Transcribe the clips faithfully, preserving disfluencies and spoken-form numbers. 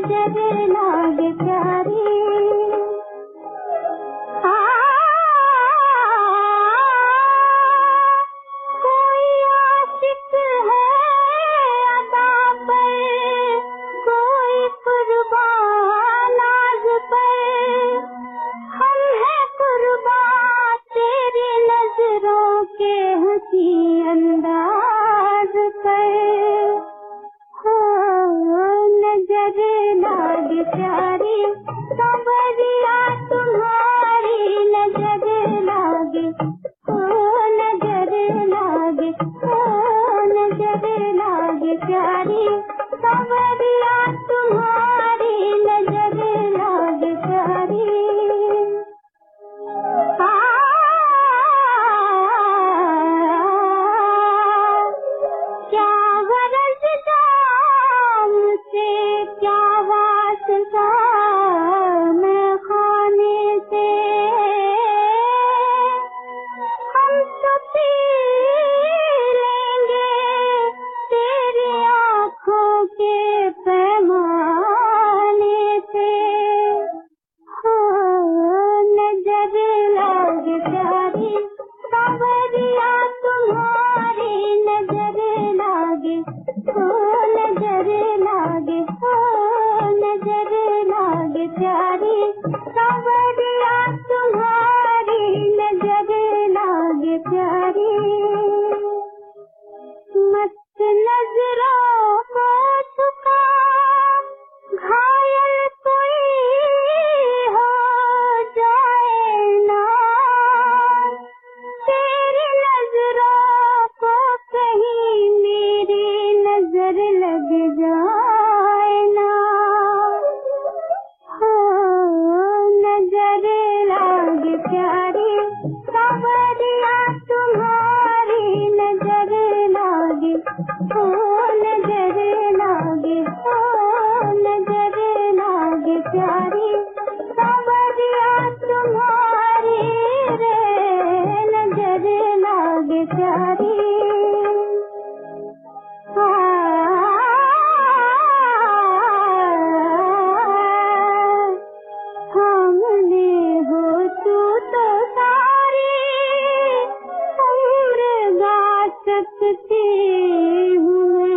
नजर लागे प्यारी। अंदाज पर हो नजर लागे प्यारी, सांवरिया तुम्हारी नजर लागे, हो नजर लागे, हो नजर लागे प्यारी, सांवरिया तुम्हारी नजर लागे प्यारी। प्यारी सांवरिया तुम्हारी नजर लागे प्यारी। मस्त नजरों को झुका घायल कोई हो जाए ना, तेरी नजरों को कहीं मेरी नजर लग जाए ना। नजर लागे प्यारी सांवरिया तुम्हारी नजर लागे, हो नजर लागे, हो नजर लागे प्यारी सांवरिया तुम्हारी रे नजर लागे प्यारी। सकती हुए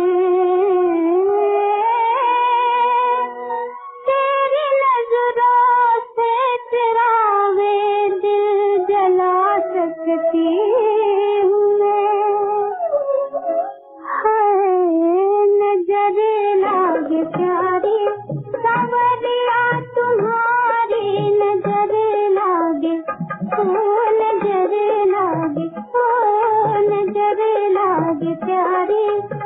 तेरी नजरों से चिरागे दिल जला सकती हुए, हाय नजर लागे प्यारी सांवरिया तुम्हारी नजर लागे, हो नजर लागे, हो नजर लागे प्यारी।